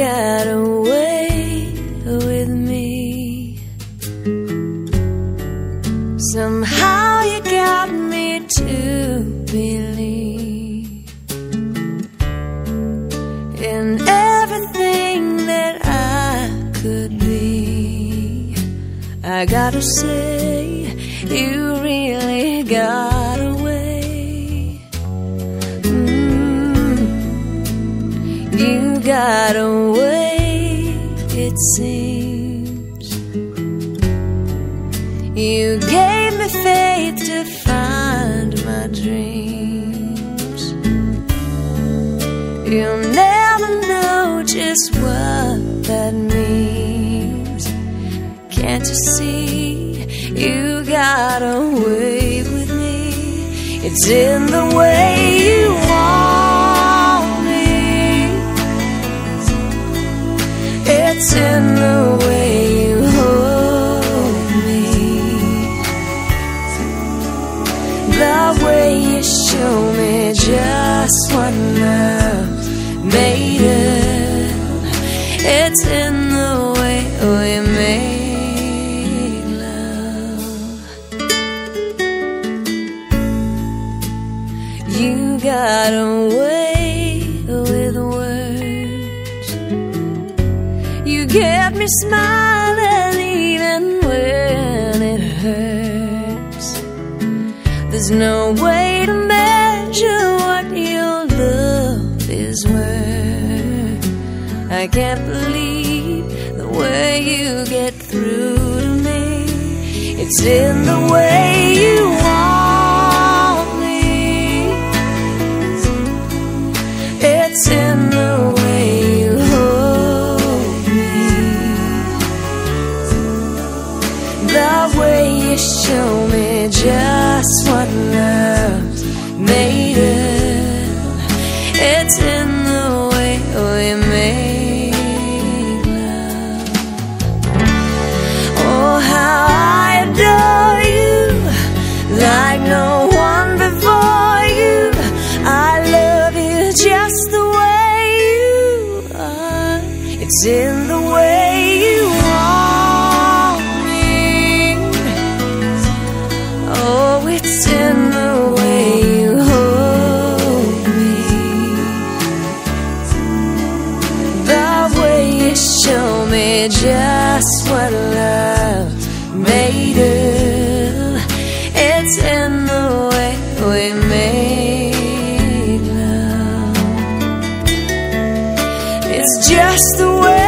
got away with me. Somehow you got me to believe in everything that I could be. I gotta say, you really got away. You got away, it seems. You gave me faith to find my dreams. You'll never know just what that means. Can't you see, you got away with me? It's in the way you want me. It's in the way you hold me. The way you show me just what love's made of. It's in the way we make love. You got away with words. You get me smiling even when it hurts. There's no way to measure what your love is worth. I can't believe the way you get through to me. It's in the way you want me. It's in the way you hold me. The way you show me just what love's made of. It's in the way we make love. Oh, how I adore you, like no one before you. I love you just the way you are. It's in the way you want me. Oh, it's in the way you hold me. The way you show me just what love's made of. It's in the way we make love. It's just the way